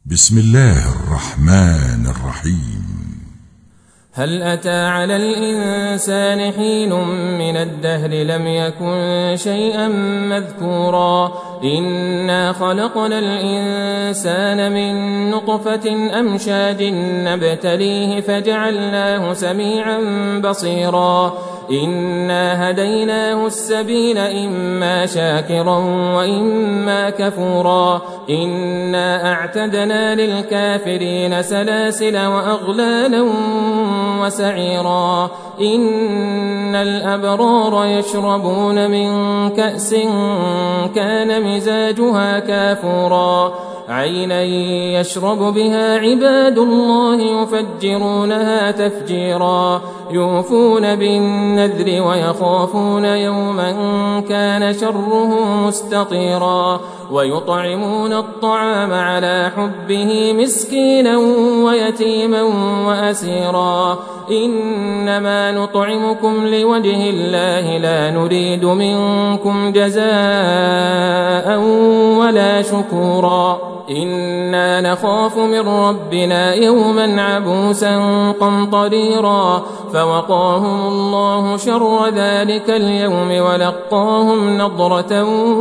بسم الله الرحمن الرحيم. هل أتى على الإنسان حين من الدهر لم يكن شيئا مذكورا إنا خلقنا الإنسان من نطفة أمشاج نبتليه فجعلناه سميعا بصيرا إنا هديناه السبيل إما شاكرا وإما كفورا إنا أعتدنا للكافرين سلاسل وأغلالا وسعيرا إن الأبرار يشربون من كأس كان مزاجها كافورا عينا يشرب بها عباد الله يفجرونها تفجيرا يوفون بالنذر ويخافون يوما كان شره مستطيرا ويطعمون الطعام على حبه مسكينا ويتيما وأسيرا إنما نطعمكم لوجه الله لا نريد منكم جزاء ولا شكورا إنا نخاف من ربنا يوما عبوسا قمطريرا فوقاهم الله شر ذلك اليوم ولقاهم نضرة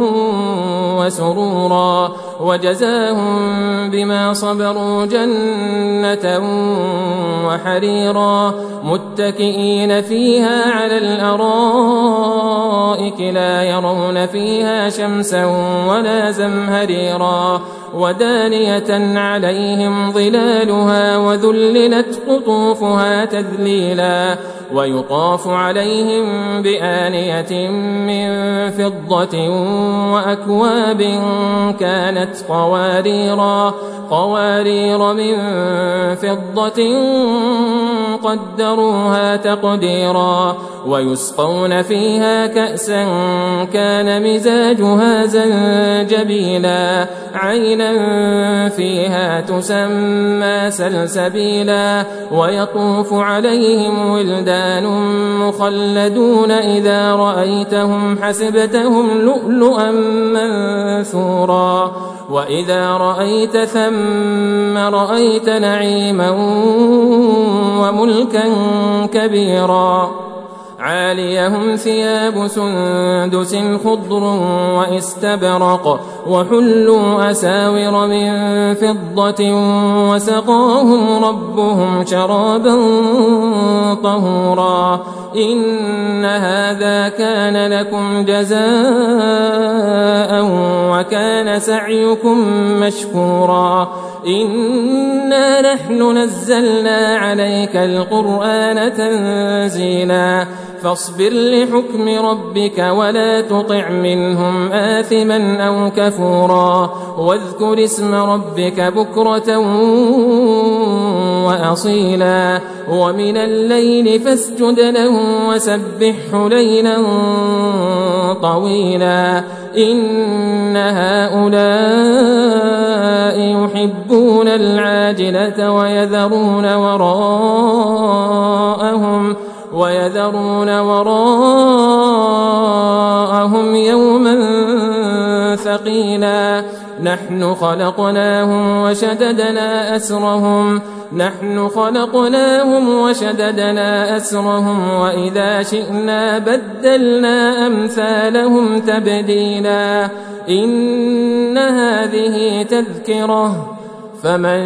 وسرورا وجزاهم بما صبروا جنة وحريرا متكئين فيها على الأرائك لا يرون فيها شمسا ولا زمهريرا ودانية عليهم ظلالها وذللت قطوفها تذليلا ويطاف عليهم بآنية من فضة وأكواب كانت قوارير من فضة قدروها تقديرا ويسقون فيها كأسا كان مزاجها زنجبيلا عينا فيها تسمى سلسبيلا ويطوف عليهم ولدان مخلدون إذا رأيتهم حسبتهم لؤلؤا منثورا وإذا رأيت ثم رأيت نعيما وملكا كبيرا عاليهم ثياب سندس خضر واستبرق وحلوا أساور من فضة وسقاهم ربهم شرابا طهورا إن هذا كان لكم جزاء وكان سعيكم مشكورا إنا نحن نزلنا عليك القرآن تنزيلا فاصبر لحكم ربك ولا تطع منهم آثما أو كفورا واذكر اسم ربك بكرة وأصيلا ومن الليل فاسجد له وسبحه ليلا طويلا إن هؤلاء يحبون العاجلة ويذرون وراءهم يوما ثقيلا نحن خلقناهم وشددنا أسرهم وإذا شئنا بدلنا أمثالهم تبديلا إن هذه تذكرة فمن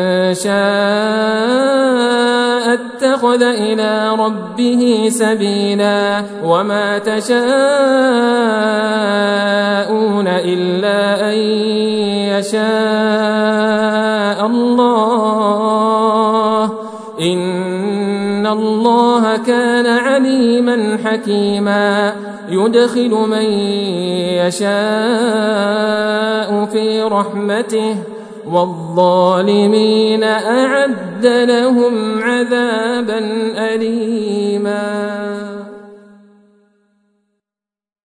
شاء اتخذ إلى ربه سبيلا وما تشاءون إلا أن يشاء الله إن الله كان عليما حكيما يدخل من يشاء في رحمته والظالمين أعد لهم عذابا أليما.